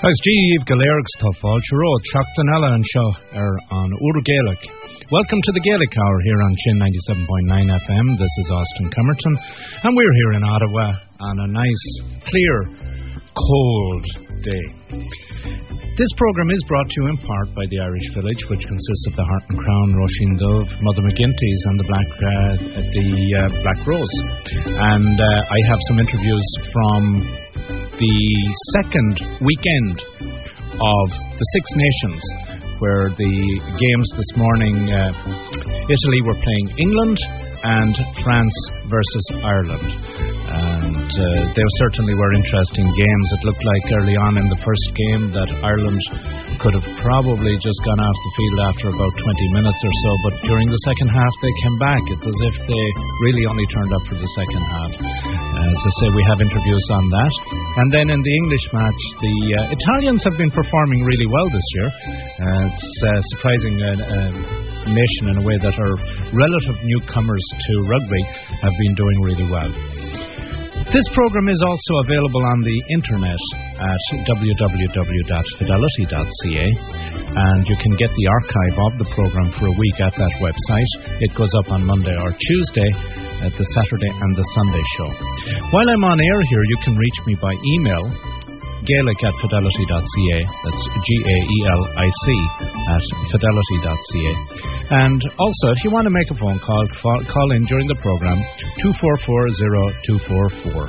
Agus Jeev Galergs Tufal Chiro Choctanella and Show on Ur Gaelic. Welcome to the Gaelic Hour here on Chin 97.9 FM. This is Austin Cummerton, and we're here in Ottawa on a nice, clear, cold day. This programme is brought to you in part by the Irish Village, which consists of the Heart and Crown, Roisin Dove, Mother McGinty's and the Black Rose. And I have some interviews from the second weekend of the Six Nations, where the games this morning, Italy were playing England and France versus Ireland. And they certainly were interesting games. It looked like early on in the first game that Ireland could have probably just gone off the field after about 20 minutes or so, but during the second half they came back. It's as if they really only turned up for the second half. As I say, we have interviews on that. And then in the English match, the Italians have been performing really well this year. It's surprising a nation in a way that are relative newcomers to rugby have been doing really well. This program is also available on the internet at www.fidelity.ca, and you can get the archive of the program for a week at that website. It goes up on Monday or Tuesday at the Saturday and the Sunday show. While I'm on air here, you can reach me by email, gaelic@fidelity.ca. That's GAELIC at fidelity.ca. And also, if you want to make a phone call, call in during the program, 244-0244.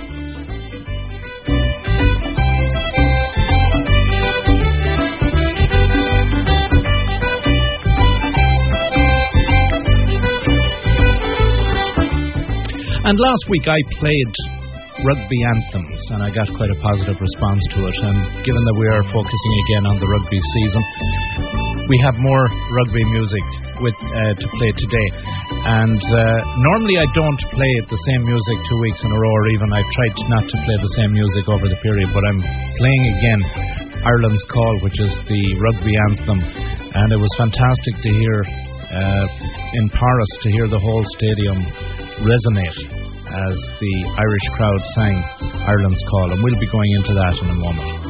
And last week I played rugby anthems, and I got quite a positive response to it. And given that we are focusing again on the rugby season, we have more rugby music to play today. And normally I don't play the same music 2 weeks in a row, or even I've tried not to play the same music over the period, but I'm playing again Ireland's Call, which is the rugby anthem. And it was fantastic to hear in Paris, to hear the whole stadium resonate as the Irish crowd sang Ireland's Call, and we'll be going into that in a moment.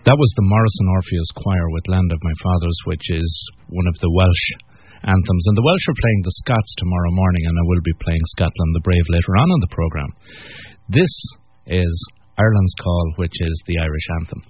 That was the Morrison Orpheus Choir with Land of My Fathers, which is one of the Welsh anthems. And the Welsh are playing the Scots tomorrow morning, and I will be playing Scotland the Brave later on in the programme. This is Ireland's Call, which is the Irish anthem.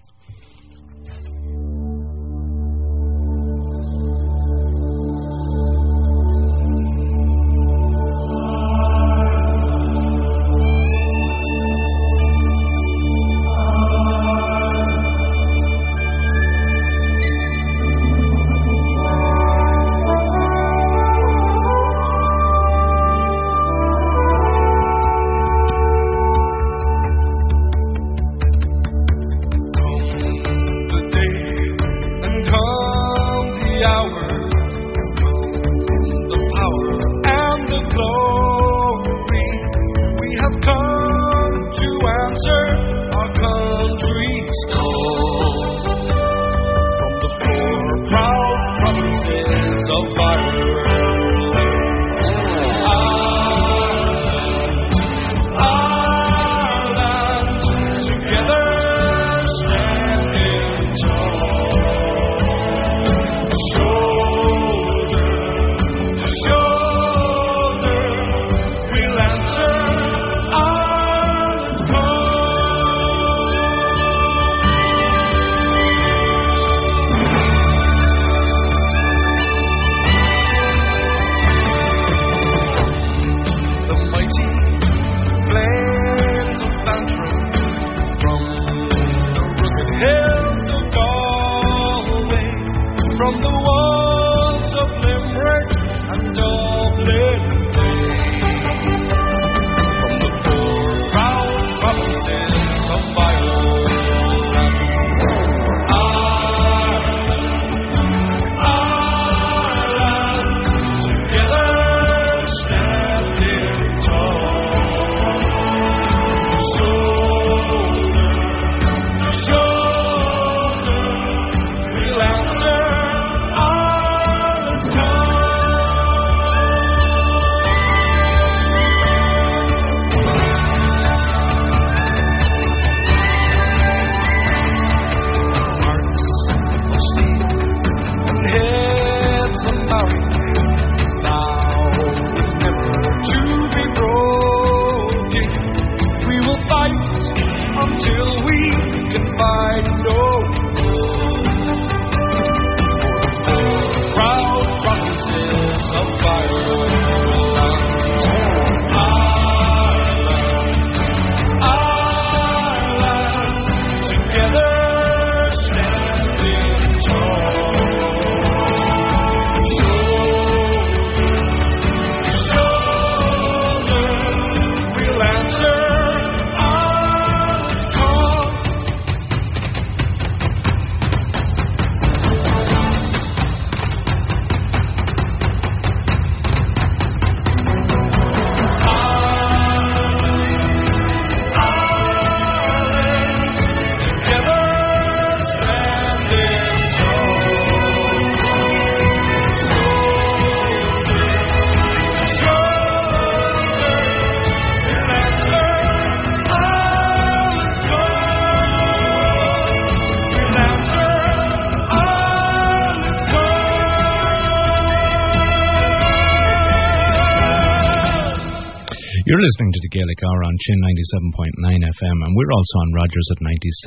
You're listening to the Gaelic Hour on Chin 97.9 FM, and we're also on Rogers at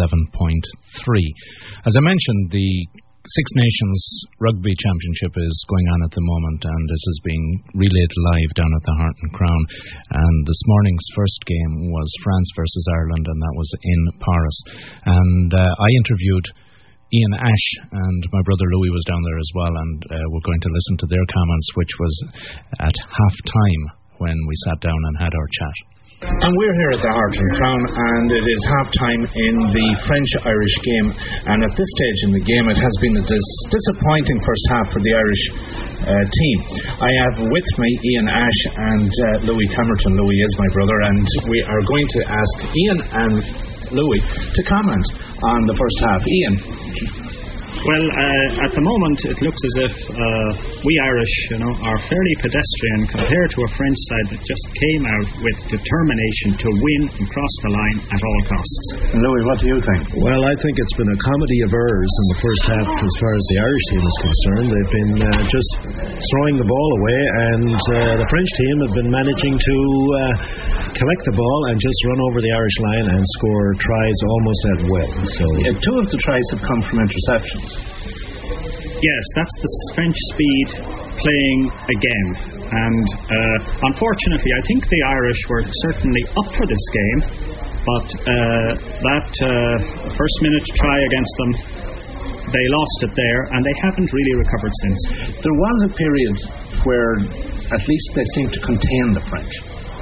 97.3. As I mentioned, the Six Nations Rugby Championship is going on at the moment, and this is being relayed live down at the Heart and Crown. And this morning's first game was France versus Ireland, and that was in Paris. And I interviewed Ian Ash, and my brother Louis was down there as well, and we're going to listen to their comments, which was at half-time when we sat down and had our chat. And we're here at the Heart and Crown, and it is half-time in the French-Irish game. And at this stage in the game, it has been a disappointing first half for the Irish team. I have with me Ian Ash and Louis Camerton. Louis is my brother, and we are going to ask Ian and Louis to comment on the first half. Ian. Well, at the moment, it looks as if we Irish, are fairly pedestrian compared to a French side that just came out with determination to win and cross the line at all costs. Louis, what do you think? Well, I think it's been a comedy of errors in the first half as far as the Irish team is concerned. They've been just throwing the ball away, and the French team have been managing to collect the ball and just run over the Irish line and score tries almost at will. So two of the tries have come from interceptions. Yes, that's the French speed playing again. And unfortunately, I think the Irish were certainly up for this game, but that first minute try against them, they lost it there, and they haven't really recovered since. There was a period where at least they seemed to contain the French.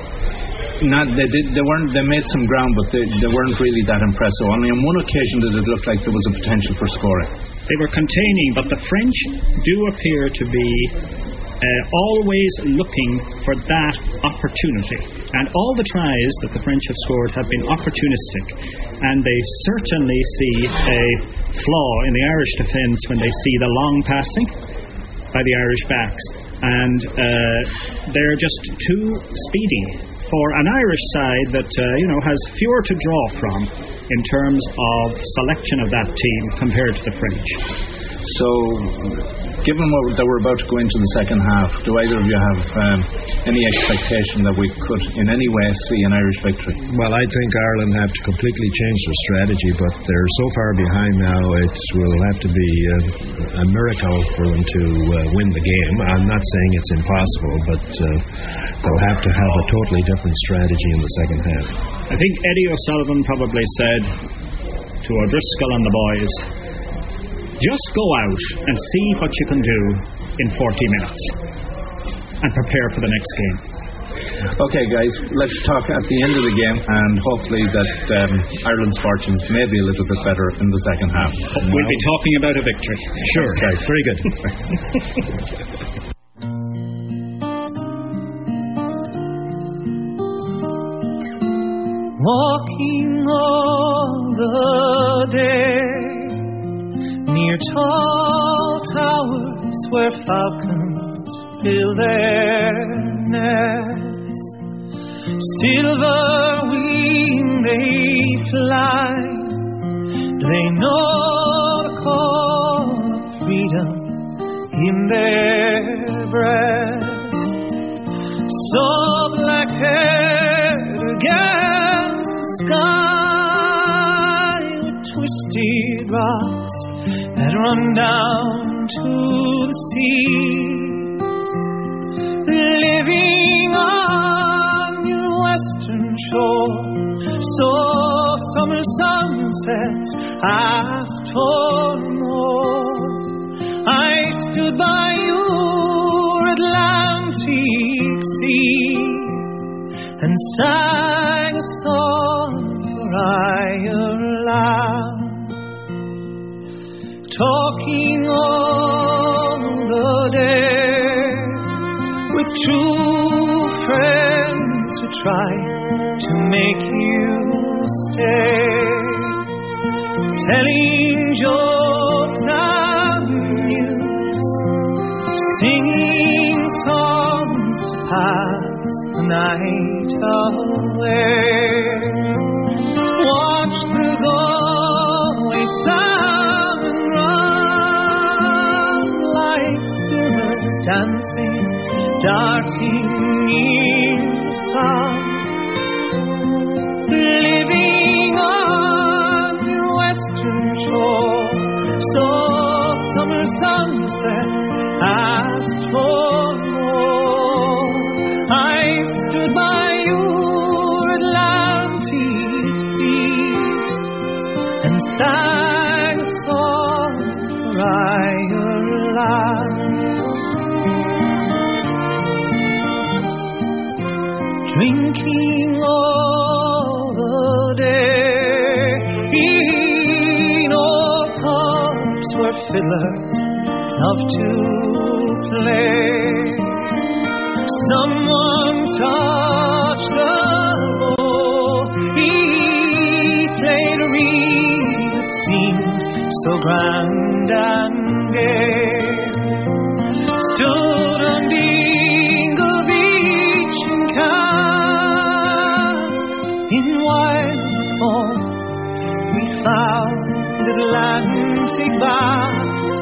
They made some ground, but they weren't really that impressive. Only on one occasion did it look like there was a potential for scoring. They were containing, but the French do appear to be always looking for that opportunity. And all the tries that the French have scored have been opportunistic. And they certainly see a flaw in the Irish defence when they see the long passing by the Irish backs. And they're just too speedy for an Irish side that has fewer to draw from in terms of selection of that team compared to the French. So, given that we're about to go into the second half, do either of you have any expectation that we could in any way see an Irish victory? Well, I think Ireland have to completely change their strategy, but they're so far behind now, it will have to be a miracle for them to win the game. I'm not saying it's impossible, but they'll have to have a totally different strategy in the second half. I think Eddie O'Sullivan probably said to O'Driscoll and the boys, just go out and see what you can do in 40 minutes and prepare for the next game. Okay, guys, let's talk at the end of the game, and hopefully that Ireland's fortunes may be a little bit better in the second half. We'll be talking about a victory. Sure, guys, very good. Walking all the day near tall towers where falcons build their nests, silver wing they fly. They know the call of freedom in their breasts. So black-haired against the sky with twisted rocks that run down to the sea, living on your western shore. So summer sunsets asked for more. I stood by your Atlantic sea and sang a song for Ireland. Talking all the day with true friends who try to make you stay, telling jokes and news, singing songs to pass the night away. Watch the Galway salmon run like silver dancing, darting in the sun, living on your western shore. So summer sunsets asked for more. I stood by your Atlantic sea and sang a song for Ireland. Drinking all the day in old pubs where fiddlers love to play. Someone touched the bow. He played a reed that seemed so grand and gay, stood on Dingle Beach and cast in wild foam. We found Atlantic bass,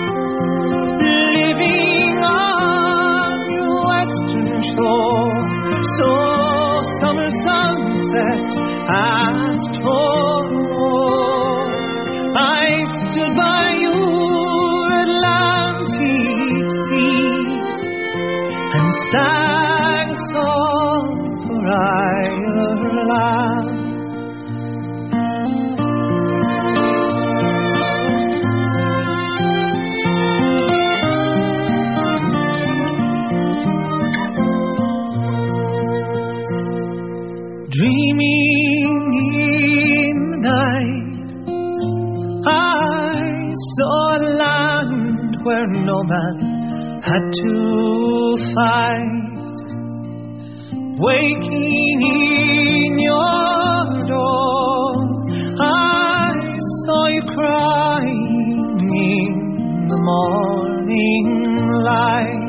living on your western shore. So summer sunsets asked for more. I stood by your Atlantic sea and sang a song for Ireland. Dreaming in the night, I saw a land where no man had to fight. Waking in your door, I saw you crying in the morning light.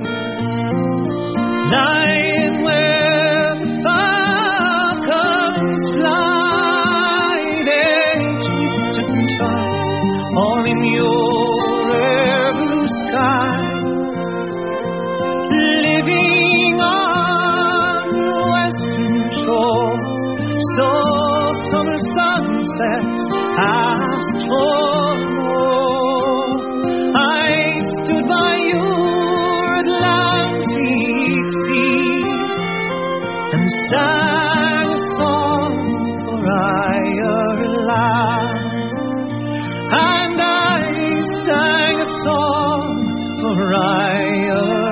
Lying where the falcons fly, they twisted and turned all in your air blue sky. Living on the western shore, so summer sunsets asked for more. I stood by your Atlantic sea and sang a song for Ireland. And I sang a song for Ireland.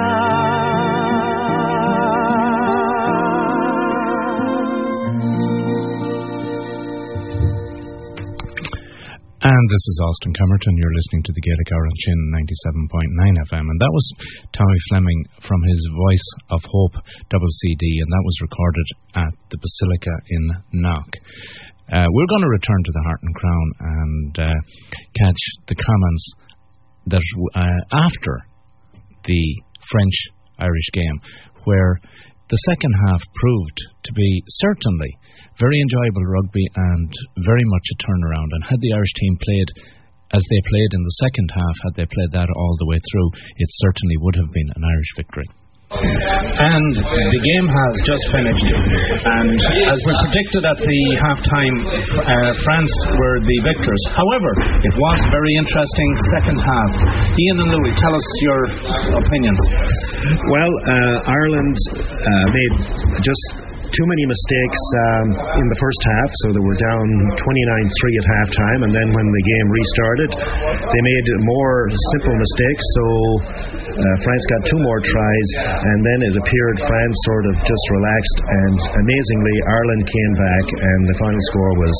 And this is Austin Cummerton. You're listening to the Gaelic Hour on Chin 97.9 FM. And that was Tommy Fleming from his Voice of Hope double CD, and that was recorded at the Basilica in Knock. We're going to return to the Heart and Crown and catch the comments that after the French-Irish game, where the second half proved to be certainly very enjoyable rugby and very much a turnaround. And had the Irish team played as they played in the second half, had they played that all the way through, it certainly would have been an Irish victory. And the game has just finished, and as we predicted at the half-time, France were the victors. However, it was a very interesting second half. Ian and Louis, tell us your opinions. Well, Ireland made just too many mistakes in the first half, so they were down 29-3 at halftime, and then when the game restarted, they made more simple mistakes, so France got two more tries, and then it appeared France sort of just relaxed, and amazingly Ireland came back, and the final score was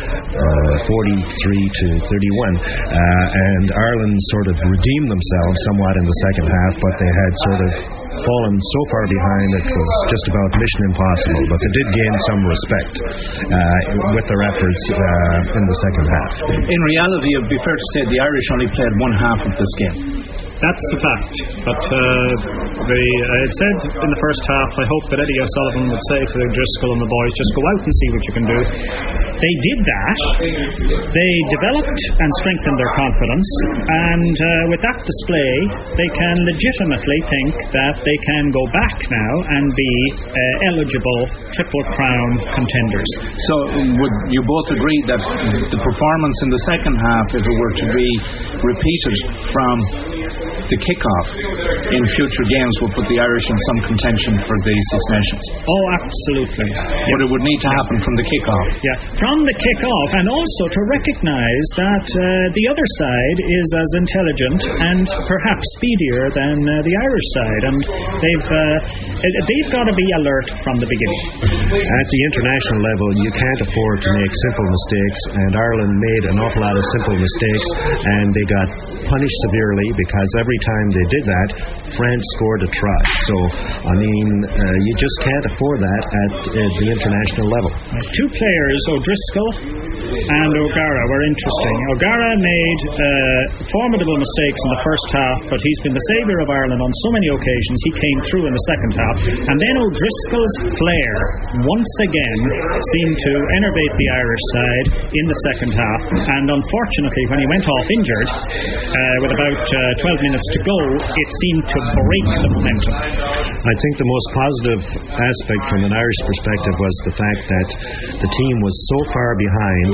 43-31, and Ireland sort of redeemed themselves somewhat in the second half, but they had sort of fallen so far behind it was just about mission impossible, but they did gain some respect with their efforts in the second half. In reality, it would be fair to say the Irish only played one half of this game. That's a fact, but I had said in the first half, I hope that Eddie O'Sullivan would say to Driscoll and the boys, just go out and see what you can do. They did that. They developed and strengthened their confidence, and with that display, they can legitimately think that they can go back now and be eligible Triple Crown contenders. So would you both agree that the performance in the second half, if it were to be repeated from the kick-off in future games, will put the Irish in some contention for the Six Nations? Oh, absolutely. But it would need to happen from the kick-off. Yeah, from the kick-off, and also to recognise that the other side is as intelligent and perhaps speedier than the Irish side, and they've got to be alert from the beginning. At the international level, you can't afford to make simple mistakes, and Ireland made an awful lot of simple mistakes, and they got punished severely because every time they did that, France scored a try. So, I mean, you just can't afford that at the international level. Two players, O'Driscoll and O'Gara, were interesting. O'Gara made formidable mistakes in the first half, but he's been the saviour of Ireland on so many occasions. He came through in the second half. And then O'Driscoll's flair, once again, seemed to enervate the Irish side in the second half. And unfortunately, when he went off injured, with about 12 minutes to go, it seemed to break the momentum. I think the most positive aspect from an Irish perspective was the fact that the team was so far behind.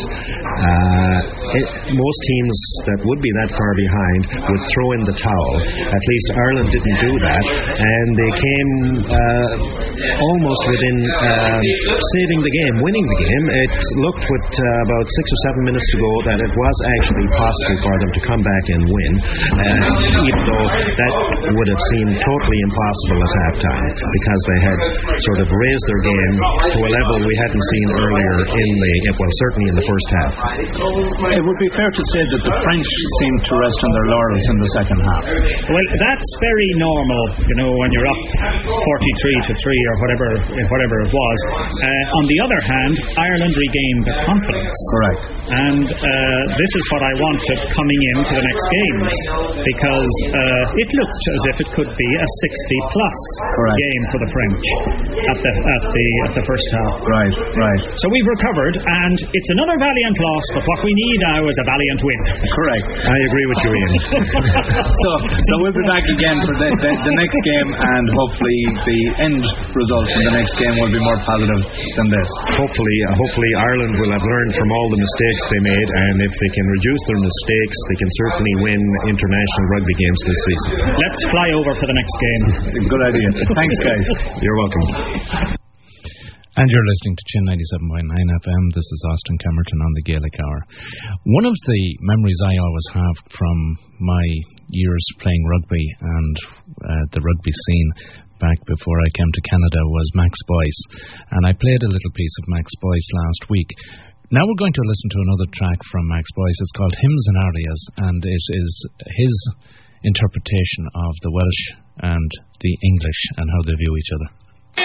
Most teams that would be that far behind would throw in the towel. At least Ireland didn't do that, and they came almost within saving the game, winning the game. It looked with about 6 or 7 minutes to go that it was actually possible for them to come back and win, even though that would have seemed totally impossible at halftime, because they had sort of raised their game to a level we hadn't seen earlier certainly in the first half. It would be fair to say that the French seemed to rest on their laurels in the second half. Well, that's very normal, when you're up 43-3 or whatever it was. On the other hand, Ireland regained their confidence. Correct. And this is what I wanted coming into the next games, because it looked as if it could be a 60-plus game for the French at the first half. Right. So we've recovered, and it's another valiant loss, but what we need now is a valiant win. Correct. I agree with you, Ian. So we'll be back again for the next game, and hopefully the end result in the next game will be more positive than this. Hopefully Ireland will have learned from all the mistakes they made, and if they can reduce their mistakes, they can certainly win international rugby games this season. Let's fly over for the next game. Good idea. Thanks, guys. You're welcome. And you're listening to Chin 97.9 FM. This is Austin Camerton on the Gaelic Hour. One of the memories I always have from my years playing rugby and the rugby scene back before I came to Canada was Max Boyce. And I played a little piece of Max Boyce last week. Now we're going to listen to another track from Max Boyce. It's called Hymns and Arias, and it is his interpretation of the Welsh and the English and how they view each other.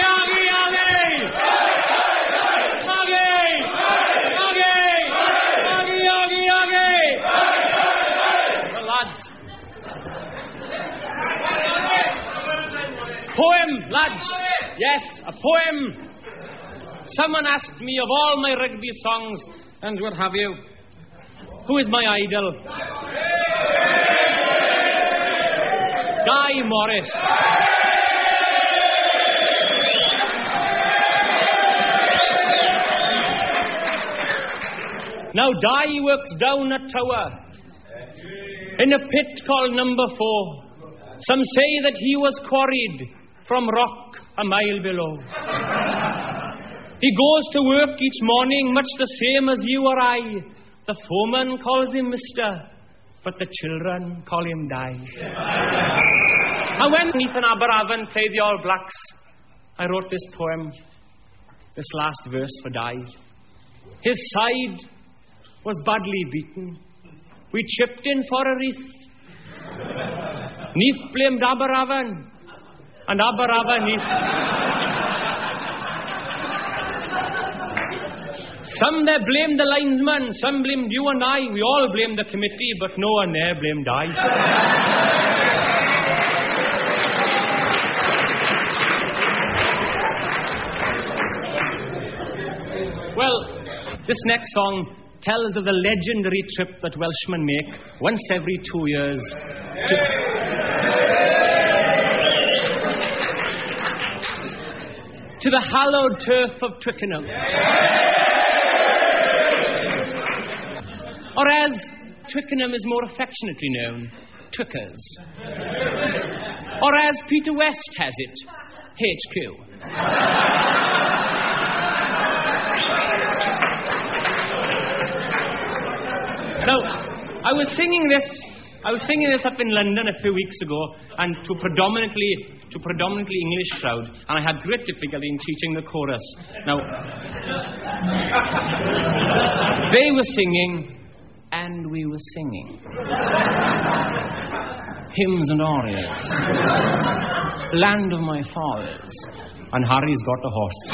Poem, lads. Yes, a poem. Someone asked me of all my rugby songs, and what have you, who is my idol? Guy Morris. Now Guy works down a tower in a pit called Number 4. Some say that he was quarried from rock a mile below. He goes to work each morning much the same as you or I. The foreman calls him Mister, but the children call him Di. And when Ethan Aberavon played the All Blacks, I wrote this poem, this last verse for Di. His side was badly beaten. We chipped in for a wreath. Neath blamed Aberavon, and Aberavon Neath. Some there blamed the linesman, some blamed you and I. We all blamed the committee, but no one there blamed I. Well, this next song tells of the legendary trip that Welshmen make once every 2 years to the hallowed turf of Twickenham. Or as Twickenham is more affectionately known, Twickers. Or as Peter West has it, HQ. Now, I was singing this up in London a few weeks ago, and to a predominantly English crowd, and I had great difficulty in teaching the chorus. Now, they were singing, and we were singing. hymns and arias. Land of my fathers. And Harry's got a horse.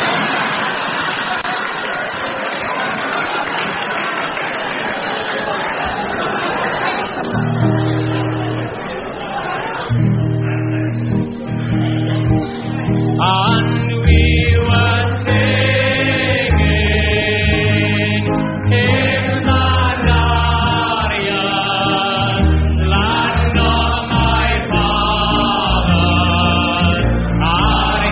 And we were singing hymns and arias, land of my fathers, our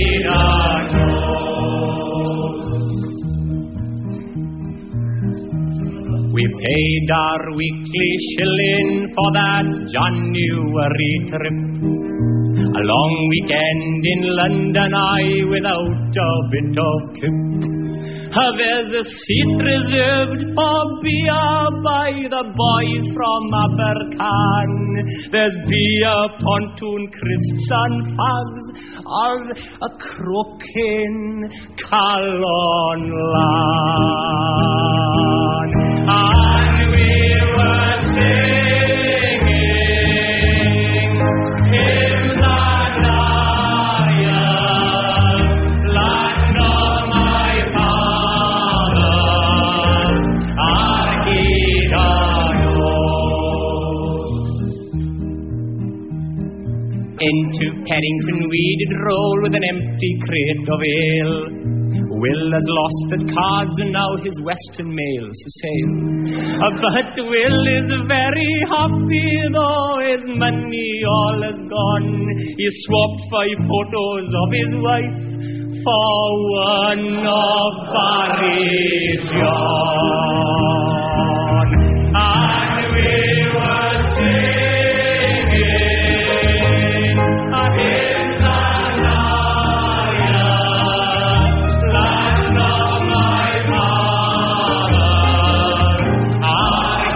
heroes. We paid our weekly shilling for that January trip. A long weekend in London, without a bit of tip. There's a seat reserved for beer by the boys from Abercan. There's beer, pontoon, crisps and fags of a croaking Calon Lan. And we were singing hymns and arias, land of my fathers, our heroes. Into Paddington we did roll with an empty crate of ale. Will has lost at cards and now his Western mails to sail. But Will is very happy though his money all is gone. He swapped 5 photos of his wife for one of Barry John. And we were singing a hymn and arias, land of my fathers, our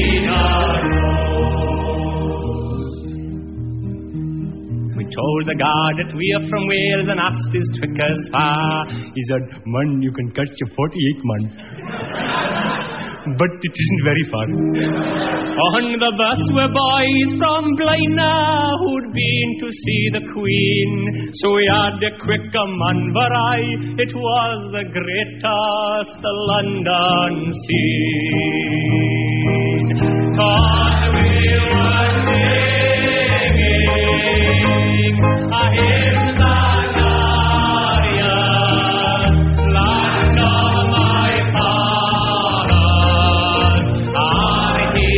heroes. We told the guard that we are from Wales and asked his trickers far. He said, "Man, you can catch a 48 man." But it isn't very far. On the bus were boys from Blaina who'd been to see the Queen. So we had a quick manvarai. It was the greatest London scene. 'Cause we were singing a hymn and arias, land of my fathers, our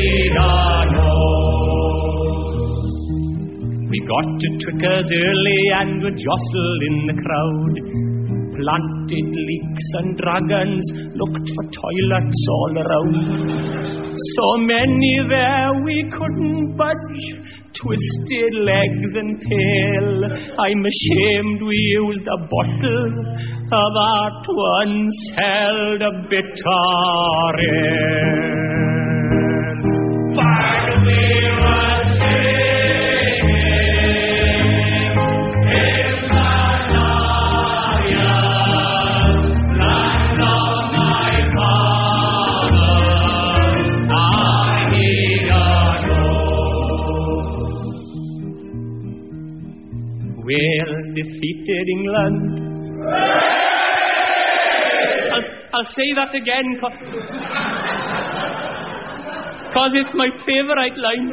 heroes. We got to Trickers early and were jostled in the crowd. Planted leeks and dragons, looked for toilets all around. So many there we couldn't budge, twisted legs and tail. I'm ashamed we used a bottle that once held a bitter ale. But we were singing hymns and arias, land of my fathers, our heroes. Wales defeated England. I'll say that again, cause it's my favourite line.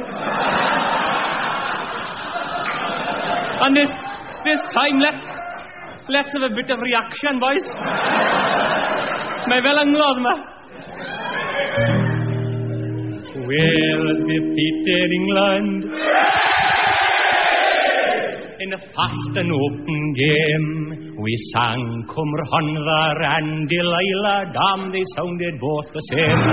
And this time, let's have a bit of reaction, boys. My velanglodd, ma. Wales defeated England in a fast and open game. We sang Cumr Honvar and Delilah, damn, they sounded both the same.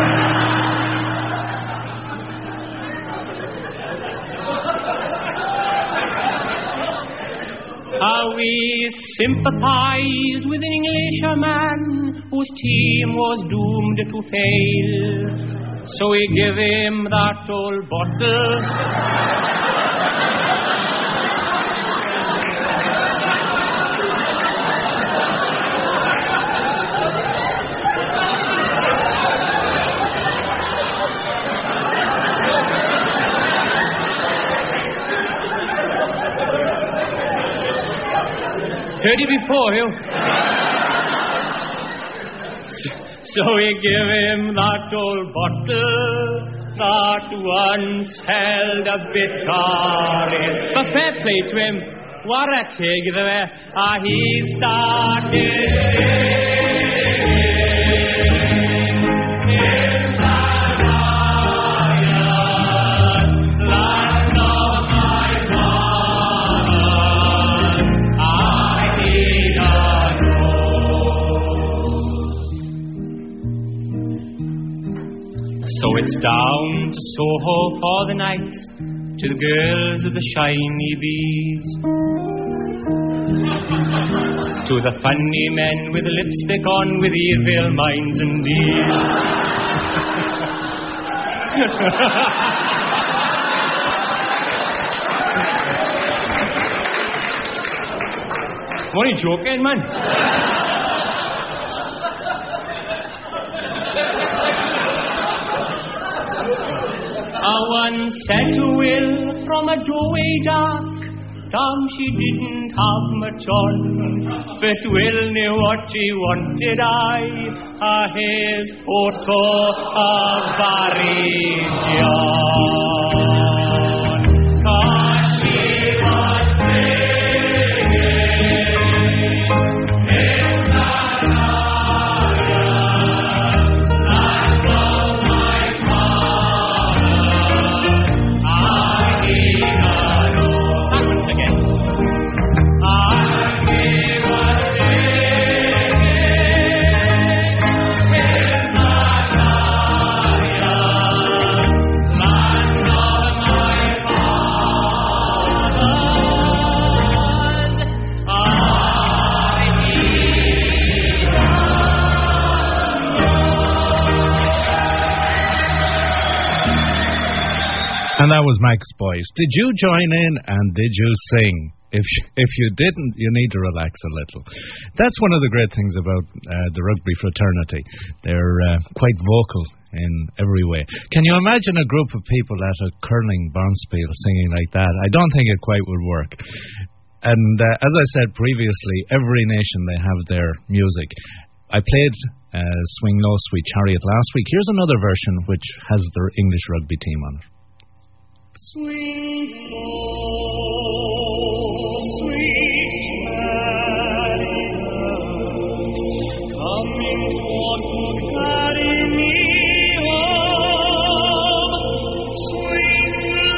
We sympathized with an Englishman whose team was doomed to fail. So we give him that old bottle. Heard it before, you. So we give him that old bottle that once held a bitter ale. But fair play to him, what a take there. He started. So it's down to Soho for the night, to the girls with the shiny beads, to the funny men with the lipstick on, with evil minds and deeds. What are you joking, man? One said to Will from a doorway dark, Tom, she didn't have much on, but Will knew what she wanted, his photo of Barry John. 'Cause she was And that was Mike's Boys. Did you join in and did you sing? If you didn't, you need to relax a little. That's one of the great things about the rugby fraternity. They're quite vocal in every way. Can you imagine a group of people at a curling bonspiel singing like that? I don't think it quite would work. And as I said previously, every nation, they have their music. I played Swing Low, Sweet Chariot last week. Here's another version which has their English rugby team on it. Swing low, sweet chariot, coming forth to carry me home. Swing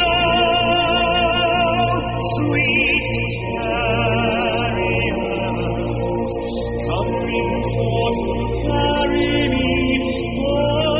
low, sweet chariot, coming forth to carry me home.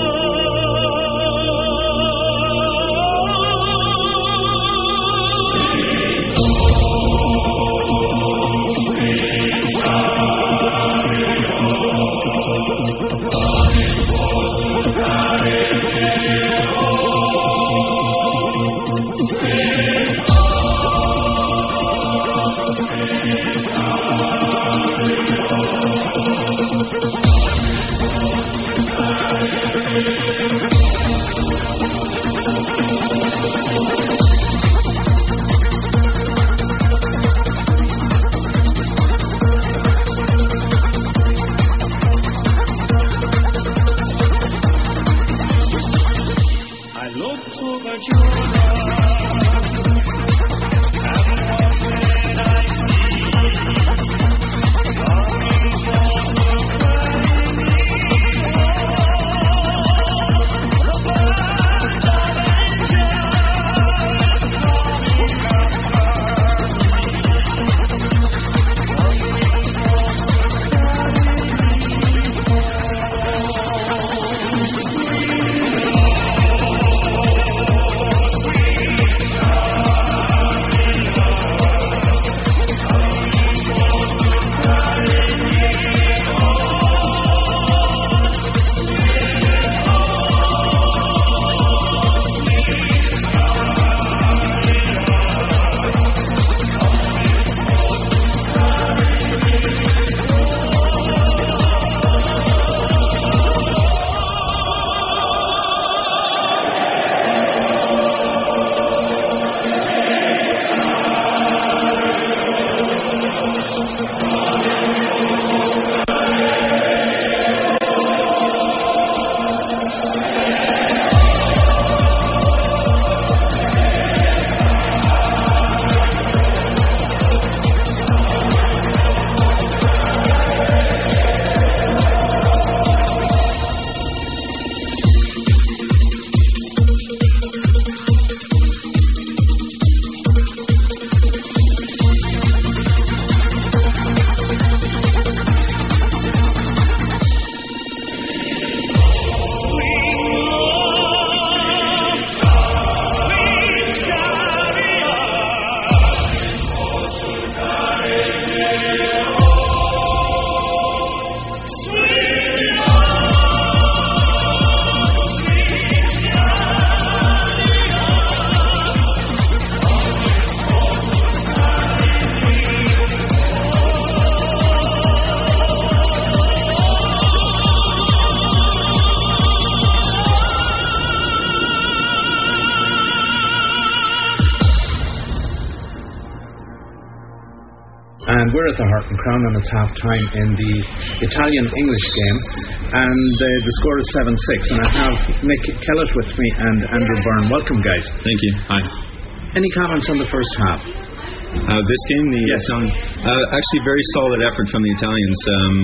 and we're at the Heart and Crown, and it's half-time in the Italian-English game, and the score is 7-6, and I have Nick Kellett with me and Andrew Byrne. Welcome, guys. Thank you. Hi. Any comments on the first half? This game, actually very solid effort from the Italians.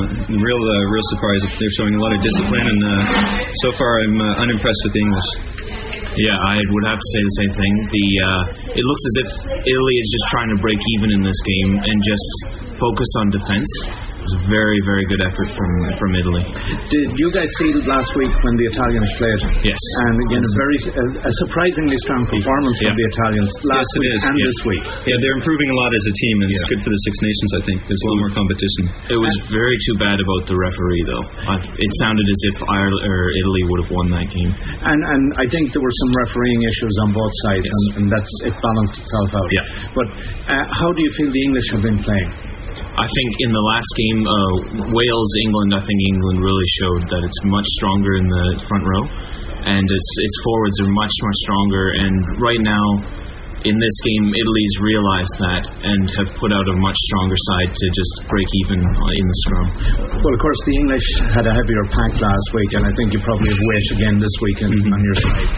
Real surprise. They're showing a lot of discipline, and so far I'm unimpressed with the English. Yeah, I would have to say the same thing. It looks as if Italy is just trying to break even in this game and just focus on defense. It was a very, very good effort from Italy. Did you guys see last week when the Italians played? Yes. And again, a surprisingly strong performance from the Italians last week and this week. Yeah, they're improving a lot as a team, and it's good for the Six Nations, I think. There's a lot more competition. It was very too bad about the referee, though. It sounded as if Italy would have won that game. And I think there were some refereeing issues on both sides, and it balanced itself out. Yeah. But how do you feel the English have been playing? I think in the last game, Wales-England, I think England really showed that it's much stronger in the front row, and its forwards are much, much stronger, and right now, in this game, Italy's realised that and have put out a much stronger side to just break even in the scrum. Well, of course, the English had a heavier pack last week, and I think you probably have weight again this week on your side.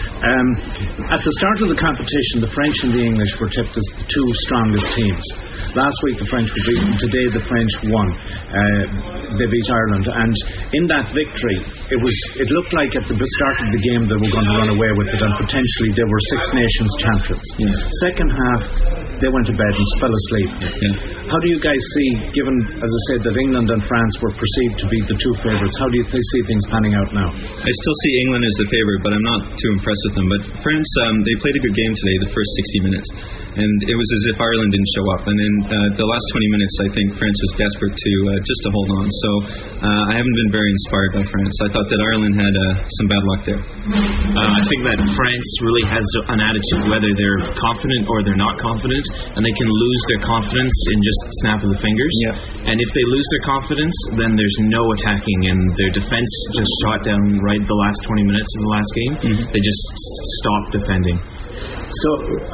Yeah. At the start of the competition, the French and the English were tipped as the two strongest teams. Last week, the French were beaten. Today, the French won. They beat Ireland, and in that victory, it looked like at the start of the game they were going to run away with it, and potentially they were Six Nations champions. Yes. Second half, they went to bed and fell asleep. Yeah. How do you guys see, given, as I said, that England and France were perceived to be the two favourites, how do you see things panning out now? I still see England as the favourite, but I'm not too impressed with them. But France, they played a good game today, the first 60 minutes, and it was as if Ireland didn't show up. And in the last 20 minutes, I think France was desperate to hold on. So I haven't been very inspired by France. I thought that Ireland had some bad luck there. I think that France really has an attitude, whether they're confident or they're not confident, and they can lose their confidence in just a snap of the fingers. Yeah. And if they lose their confidence, then there's no attacking, and their defense just shot down right the last 20 minutes of the last game. They just stopped defending. So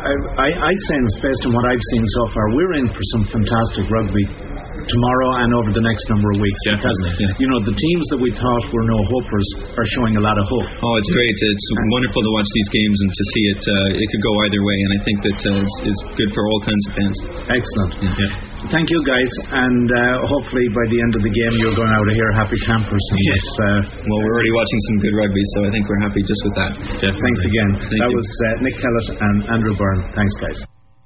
I sense, based on what I've seen so far, we're in for some fantastic rugby tomorrow and over the next number of weeks. Definitely. Because, the teams that we thought were no hopers are showing a lot of hope. Oh, it's great. It's wonderful to watch these games and to see it could go either way, and I think that is good for all kinds of fans. Excellent. Yeah. Thank you, guys, and hopefully by the end of the game you're going out of here happy campers. Yes. Well, we're already watching some good rugby, so I think we're happy just with that. Definitely. Thanks again. Thank you. Was Nick Kellett and Andrew Byrne. Thanks, guys.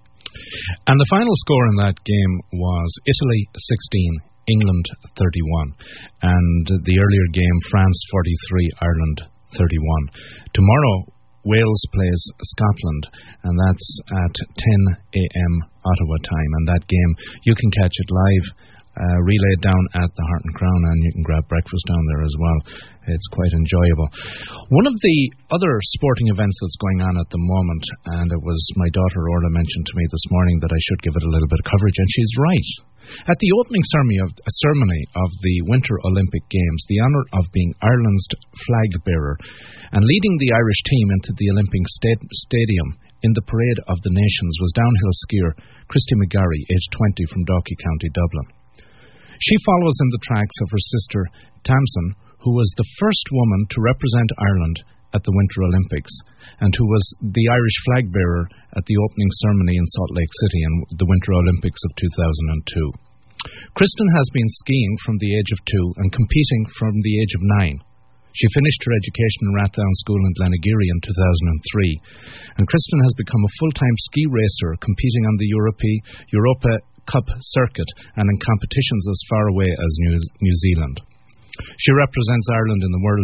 And the final score in that game was Italy 16, England 31. And the earlier game, France 43, Ireland 31. Tomorrow, Wales plays Scotland, and that's at 10 a.m. Ottawa time. And that game, you can catch it live, relayed down at the Heart and Crown, and you can grab breakfast down there as well. It's quite enjoyable. One of the other sporting events that's going on at the moment, and it was my daughter Orla mentioned to me this morning that I should give it a little bit of coverage, and she's right. At the opening ceremony of the Winter Olympic Games, the honour of being Ireland's flag bearer and leading the Irish team into the Olympic Stadium in the Parade of the Nations was downhill skier Christy McGarry, aged 20, from Dalkey, County Dublin. She follows in the tracks of her sister Tamsin, who was the first woman to represent Ireland at the Winter Olympics and who was the Irish flag bearer at the opening ceremony in Salt Lake City in the Winter Olympics of 2002. Kristen has been skiing from the age of 2 and competing from the age of 9. She finished her education in Rathdown School in Glenageary in 2003, and Kristen has become a full-time ski racer competing on the Europa Cup circuit and in competitions as far away as New Zealand. She represented Ireland in the World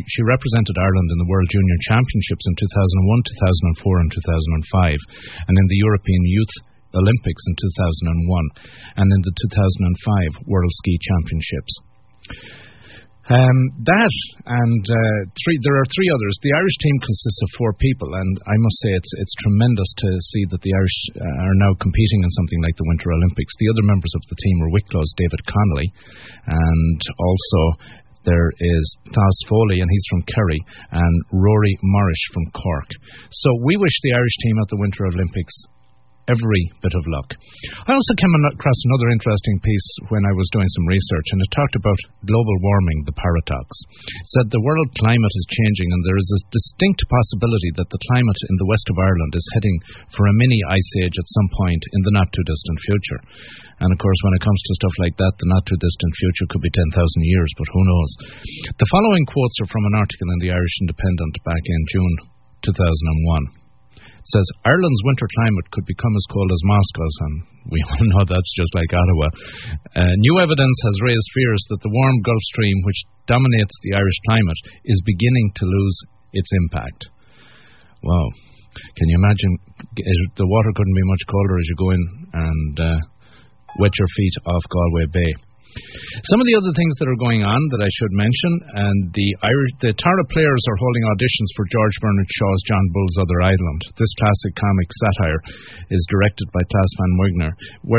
Junior Championships in 2001, 2004 and 2005, and in the European Youth Olympics in 2001, and in the 2005 World Ski Championships. There are 3 others. The Irish team consists of 4 people, and I must say it's tremendous to see that the Irish are now competing in something like the Winter Olympics. The other members of the team are Wicklow's David Connolly, and also there is Thas Foley, and he's from Kerry, and Rory Morris from Cork. So we wish the Irish team at the Winter Olympics every bit of luck. I also came across another interesting piece when I was doing some research, and it talked about global warming, the paradox. It said the world climate is changing, and there is a distinct possibility that the climate in the west of Ireland is heading for a mini ice age at some point in the not-too-distant future. And of course, when it comes to stuff like that, the not-too-distant future could be 10,000 years, but who knows. The following quotes are from an article in the Irish Independent back in June 2001. It says, Ireland's winter climate could become as cold as Moscow's, and we all know that's just like Ottawa. New evidence has raised fears that the warm Gulf Stream, which dominates the Irish climate, is beginning to lose its impact. Wow. Can you imagine? The water couldn't be much colder as you go in and wet your feet off Galway Bay. Some of the other things that are going on that I should mention, and the Tara Players are holding auditions for George Bernard Shaw's John Bull's Other Island. This classic comic satire is directed by Klaas van Mugner,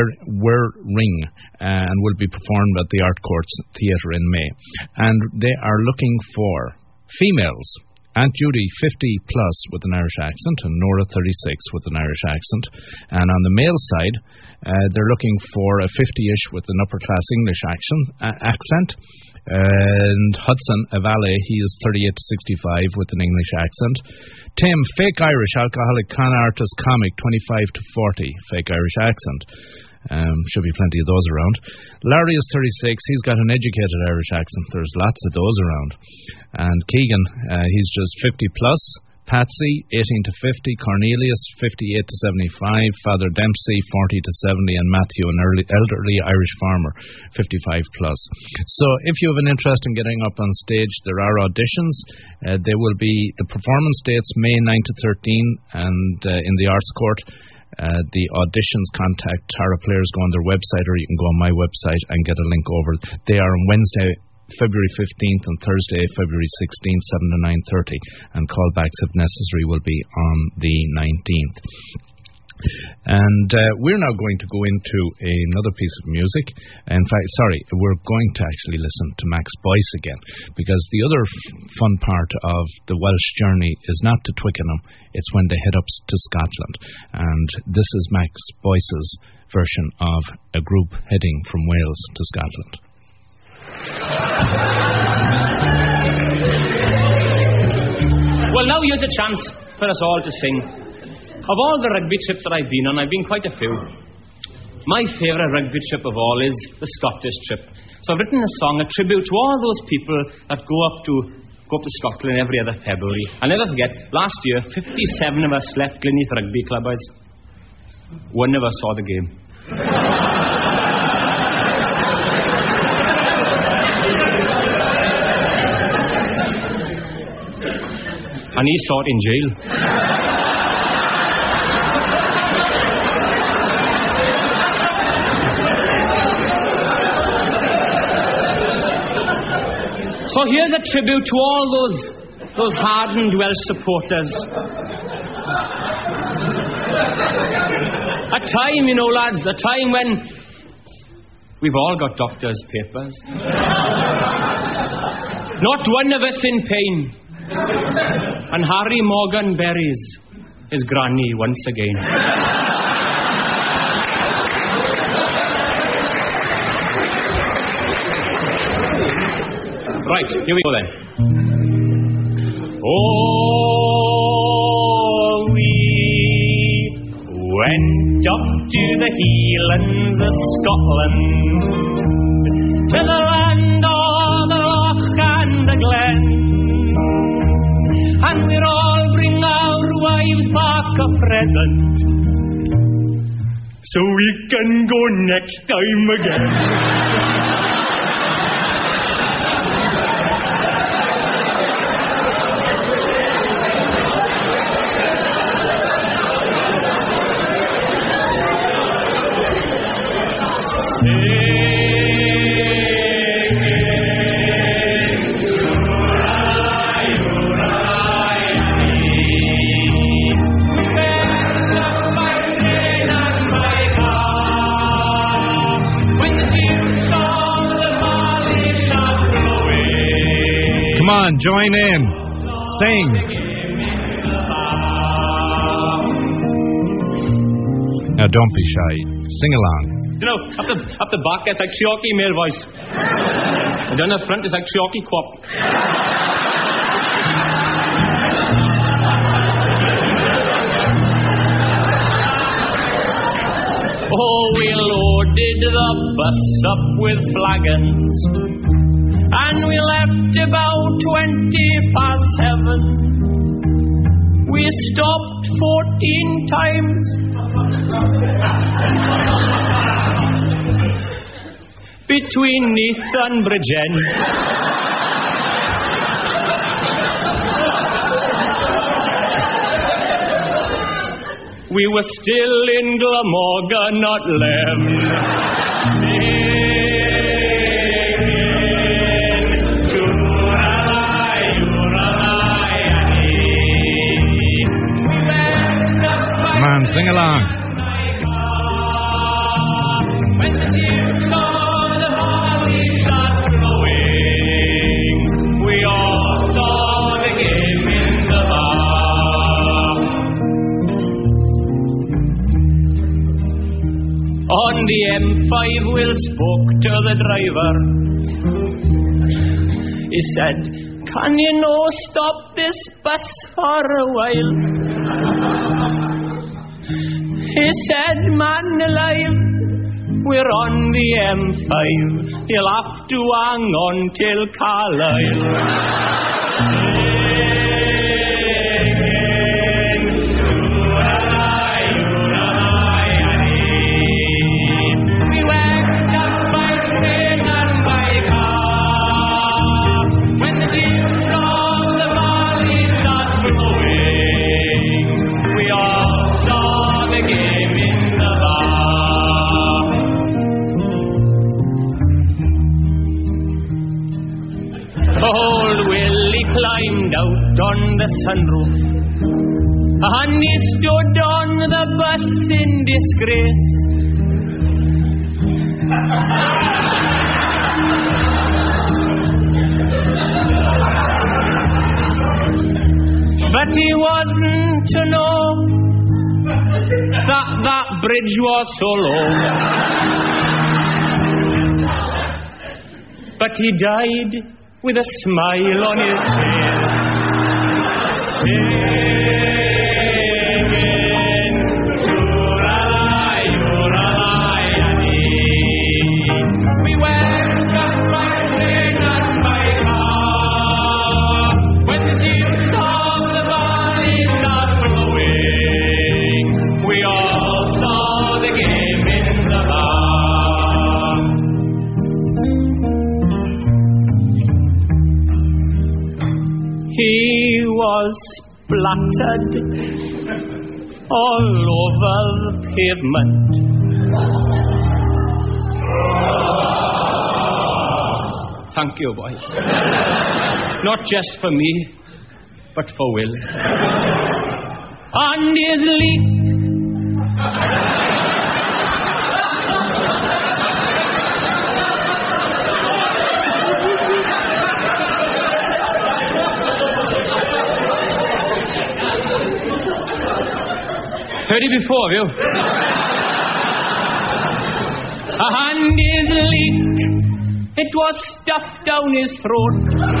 Ring, and will be performed at the Art Courts Theatre in May. And they are looking for females. Aunt Judy, 50 plus with an Irish accent, and Nora, 36 with an Irish accent. And on the male side, they're looking for a 50-ish with an upper-class English accent. And Hudson, a valet, he is 38 to 65 with an English accent. Tim, fake Irish, alcoholic con artist comic, 25 to 40, fake Irish accent. Should be plenty of those around. Larry is 36. He's got an educated Irish accent. There's lots of those around. And Keegan, he's just 50 plus. Patsy, 18 to 50. Cornelius, 58 to 75. Father Dempsey, 40 to 70. And Matthew, an elderly Irish farmer, 55 plus. So if you have an interest in getting up on stage, there are auditions. They will be the performance dates May 9 to 13 and in the Arts Court. The auditions, contact Tara Players, go on their website, or you can go on my website and get a link over. They are on Wednesday, February 15th and Thursday, February 16th, 7 to 9:30, and callbacks if necessary will be on the 19th. And we're now going to go into another piece of music. In fact, we're going to actually listen to Max Boyce again, because the other fun part of the Welsh journey is not to Twickenham, it's when they head up to Scotland. And this is Max Boyce's version of a group heading from Wales to Scotland. Well, now here's a chance for us all to sing. Of all the rugby trips that I've been on, I've been quite a few. My favourite rugby trip of all is the Scottish trip. So I've written a song, a tribute to all those people that go up to Scotland every other February. I'll never forget, last year, 57 of us left Glynneath Rugby Club. One of us saw the game. And he saw it in jail. So here's a tribute to all those hardened Welsh supporters. A time, you know, lads, a time when we've all got doctor's papers. Not one of us in pain. And Harry Morgan buries his granny once again. Right, here we go then. Oh, we went up to the Highlands of Scotland, to the land of the loch and the glen, and we'll all bring our wives back a present, so we can go next time again. Come on, join in. Sing. Now, don't be shy. Sing along. You know, up the back, it's like Chiaki male voice. And down the front, it's like Chiaki quap. Oh, we loaded the bus up with flagons, and we left about 7:20. We stopped 14 times. Between Neath and Bridgend. We were still in Glamorgan, not Come on, sing along. When the tears on the valley start flowing, we all saw the game in the bar. On the M5, Will spoke to the driver. He said, "Can you no stop this bus for a while?" He said, "Man alive, we're on the M5. You'll have to hang on till Carlisle." We went up by train and by car. When the tears of the valley start flowing, we all saw the game in the bar. Old Willie climbed out on the sunroof, and he stood on the bus in disgrace. But he wasn't to know that bridge was so low. But he died with a smile on his face, singing Tooralai-ooralai-ani. We went up by train and by car. When the tears of the valley start flowing, we all saw the game in the bar. He was splattered all over the pavement. Thank you, boys. Not just for me, but for Will. And his leak. Heard it before, have you? And his leak, it was stuffed down his throat.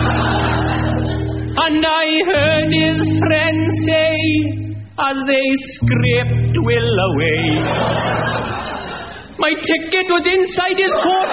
And I heard his friends say, as they scraped Will away, my ticket was inside his coat.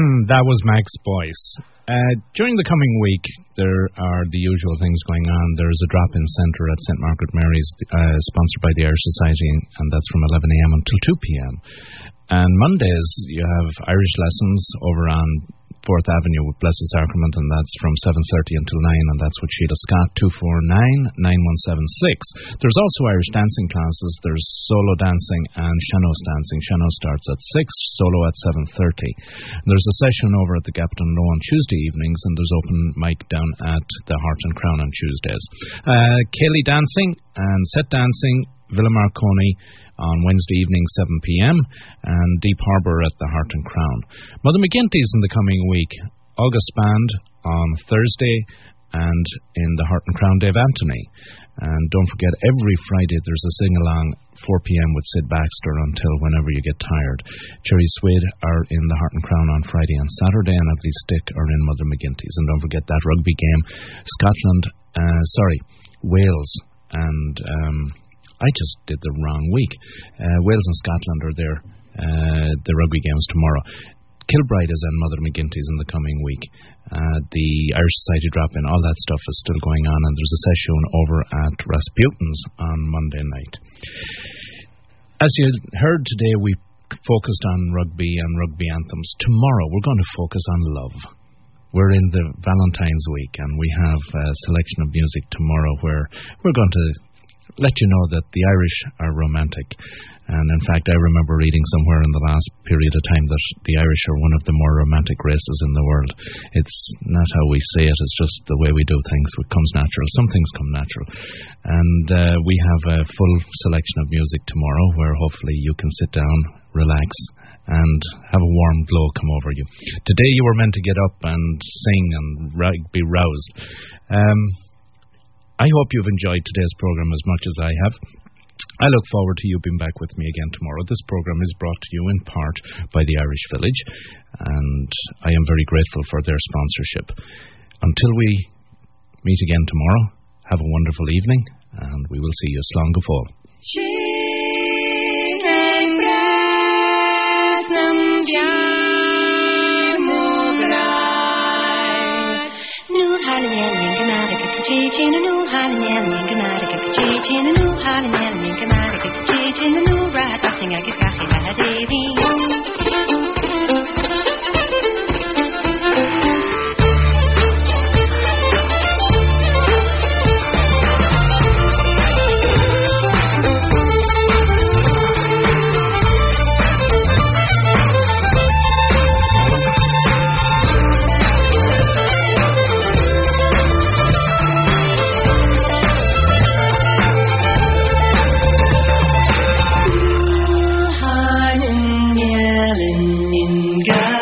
And that was Max Boyce. During the coming week, there are the usual things going on. There's a drop-in centre at St. Margaret Mary's, sponsored by the Irish Society, and that's from 11 a.m. until 2 p.m. And Mondays, you have Irish lessons over on 4th Avenue with Blessed Sacrament, and that's from 7:30 until 9, and that's with Sheila Scott, 249-9176. There's also Irish dancing classes. There's solo dancing and Sean-Nós dancing. Sean-Nós starts at 6, solo at 7:30. There's a session over at the Gapton Low on Tuesday evenings, and there's open mic down at the Heart and Crown on Tuesdays. Cayley dancing and set dancing, Villa Marconi on Wednesday evening, 7 p.m, and Deep Harbour at the Heart and Crown. Mother McGinty's in the coming week. August Band on Thursday, and in the Heart and Crown, Dave Anthony. And don't forget, every Friday there's a sing-along, 4 p.m. with Sid Baxter until whenever you get tired. Cherry Swede are in the Heart and Crown on Friday and Saturday, and Ugly Stick are in Mother McGinty's. And don't forget that rugby game, Wales and... I just did the wrong week. Wales and Scotland are there, the rugby games tomorrow. Kilbride is in Mother McGinty's in the coming week. The Irish Society drop-in, all that stuff is still going on, and there's a session over at Rasputin's on Monday night. As you heard today, we focused on rugby and rugby anthems. Tomorrow, we're going to focus on love. We're in the Valentine's week, and we have a selection of music tomorrow where we're going to let you know that the Irish are romantic. And in fact, I remember reading somewhere in the last period of time that the Irish are one of the more romantic races in the world. It's not how we say it, it's just the way we do things. It comes natural. Some things come natural. And we have a full selection of music tomorrow where hopefully you can sit down, relax, and have a warm glow come over you. Today you were meant to get up and sing and be roused. I hope you've enjoyed today's program as much as I have. I look forward to you being back with me again tomorrow. This program is brought to you in part by the Irish Village, and I am very grateful for their sponsorship. Until we meet again tomorrow, have a wonderful evening, and we will see you slán go fóill. God.